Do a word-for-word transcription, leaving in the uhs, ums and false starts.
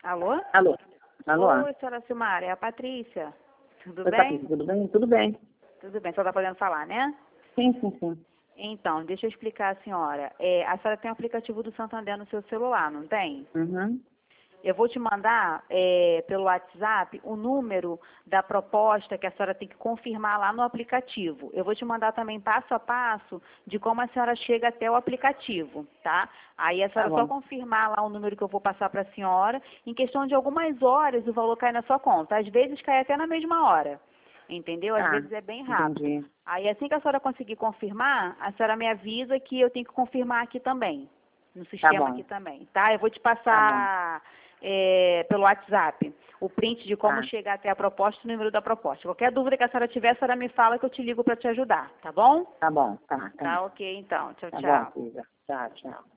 Alô? Alô? Alô? Oi, senhora Silmara, é a Patrícia. Tudo Oi, bem? Patrícia, tudo bem? Tudo bem. Tudo bem, a senhora está podendo falar, né? Sim, sim, sim. Então, deixa eu explicar à senhora. É, a senhora tem o aplicativo do Santander no seu celular, não tem? Uhum. Eu vou te mandar é, pelo WhatsApp o número da proposta que a senhora tem que confirmar lá no aplicativo. Eu vou te mandar também passo a passo de como a senhora chega até o aplicativo, tá? Aí a senhora Tá só bom. confirmar lá o número que eu vou passar para a senhora. Em questão de algumas horas o valor cai na sua conta. Às vezes cai até na mesma hora. Entendeu? Às Tá, vezes é bem rápido. entendi. Aí assim que a senhora conseguir confirmar, a senhora me avisa que eu tenho que confirmar aqui também. No sistema bom. aqui também, tá? Eu vou te Tá bom. passar é, pelo WhatsApp o print de como Tá. chegar até a proposta e o número da proposta. Qualquer dúvida que a senhora tiver, a senhora me fala que eu te ligo para te ajudar, tá bom? Tá bom, tá, tá. Tá ok, então. Tchau, Tá bom, tchau. Cisa. Tchau, tchau.